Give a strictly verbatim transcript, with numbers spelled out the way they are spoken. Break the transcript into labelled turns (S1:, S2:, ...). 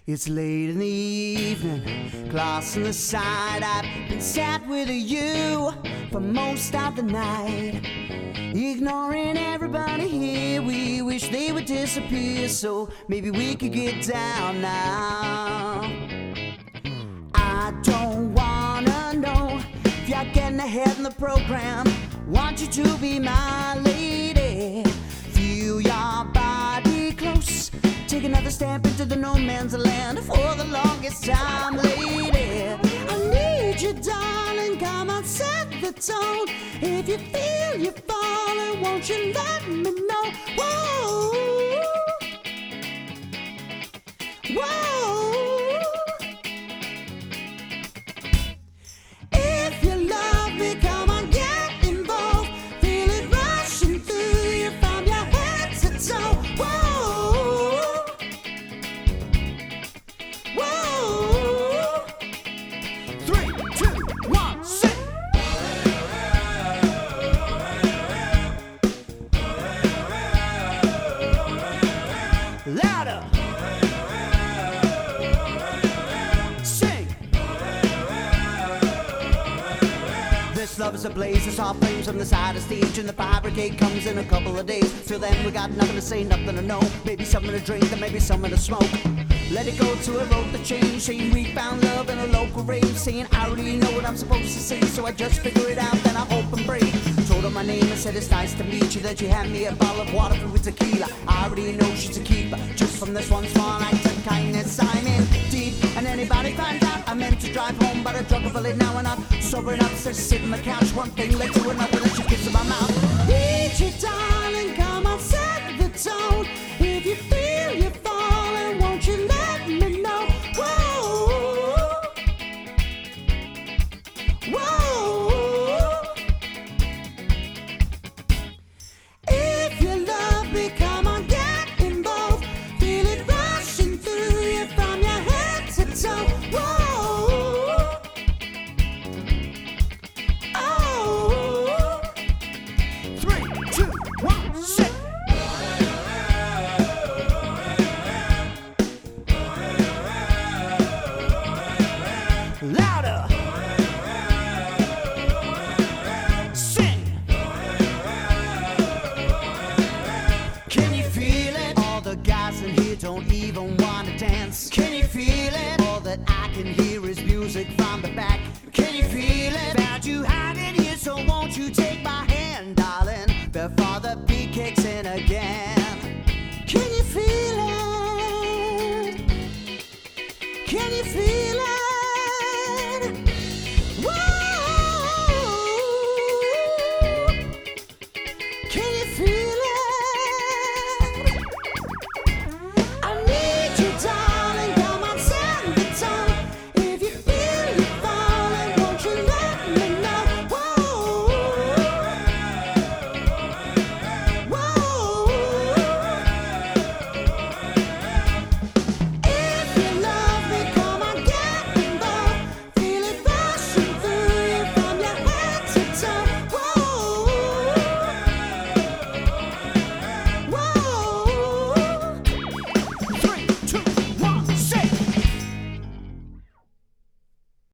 S1: It's late in the evening, class on the side. I've been sat with you for most of the night, ignoring everybody here. We wish they would disappear, so maybe we could get down now. I don't wanna know if you're getting ahead in the program. Want you to be my lady. Feel your body close. Take another step into the no man's land for the longest time, lady. I need you, darling. Come on, set the tone. If you feel you're falling, won't you let me know? Whoa, whoa. If you love me, come on, get involved. Feel it rushing through you from your head to toe. Whoa. Louder! Sing! This love is ablaze, the soft flames on the side of stage, and the fire brigade comes in a couple of days. Till then we got nothing to say, nothing to know. Maybe something to drink, and maybe something to smoke. Let it go till it wrote the change, saying we found love in a local rave, saying I already know what I'm supposed to say, so I just figure it out, then I hope and pray. Told her my name and said it's nice to meet you, that you hand me a bottle of water filled with tequila. I already know she's a keeper, just from this one small act of kindness I'm in deep. And anybody find out I meant to drive home, but I drunk a bullet now and I'm sober enough to sit on the couch. One thing led to another, then she kissed in my mouth.